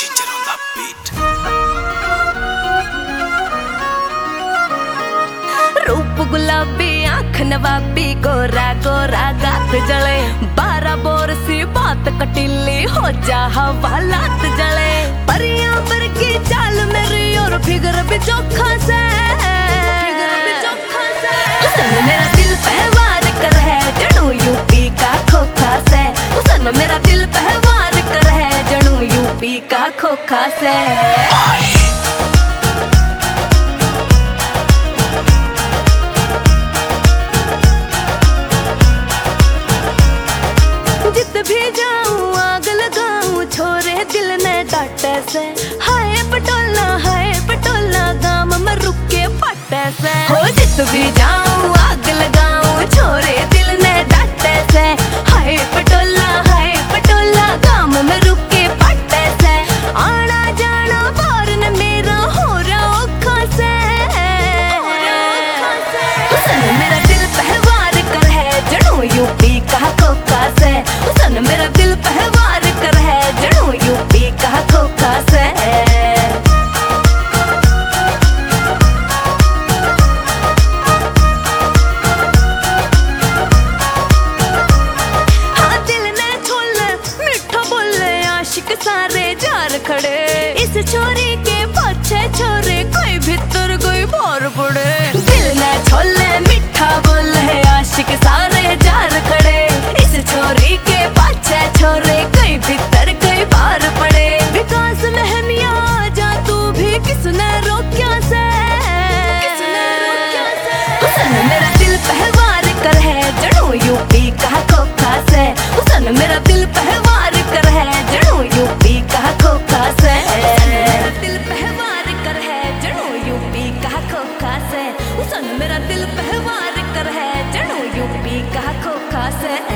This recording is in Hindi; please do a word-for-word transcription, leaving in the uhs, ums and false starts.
Ginger on the beat. रूप गुलाबी आँख नवाबी गोरा गोरा गात जले बारह बोर सी बात कटीली हो जा हवालात जले परियां वर्गी चाल मेरी और फिगर भी चोखा से फिगर भी चोखा से हुसन मेरा दिल पे वार कर है जणू यूपी का खोखा से हुसन मेरा दिल पे वार कर है जणू यूपी का खोखा से भी जाऊं आग लगाऊं छोरे दिल ने डाटे से हाय पटोला हाय पटोला गाम में रुके पट्टे से हो जित भी जाऊं आग लगाऊं छोरे दिल ने डाटे से हाय पटोला हाय पटोला गाम में रुके पट्टे से आना जाना बार न मेरा हो रहा औखा से हुसन मेरा दिल पहवार कर है जणू यूपी का खोखा से हुसन मेरा दिल पहवार कर है जणू यूपी का खोखा से हाँ दिल ने छोले मीठा बोले आशिक सारे जार खड़े इस छोरी के पीछे छोरे कोई भीतर कोई बाहर पड़े दिल ने छोले मीठा बोले आशिक सारे जार खड़े इस छोरी के पाछे छोरे कई भीतर कई बाहर पड़े विकास महमिया जा तू भी किसने रोक्या से किसने रोक्या से हुसन मेरा दिल पहवार कर है जणू यूपी का खोखा से हुसन मेरा दिल पहवार कर है जणू यूपी का खोखा से दिल पहवार कर है जणू यूपी का खोखा से हुसन मेरा दिल पहवार कर है जणू यूपी का खोखा से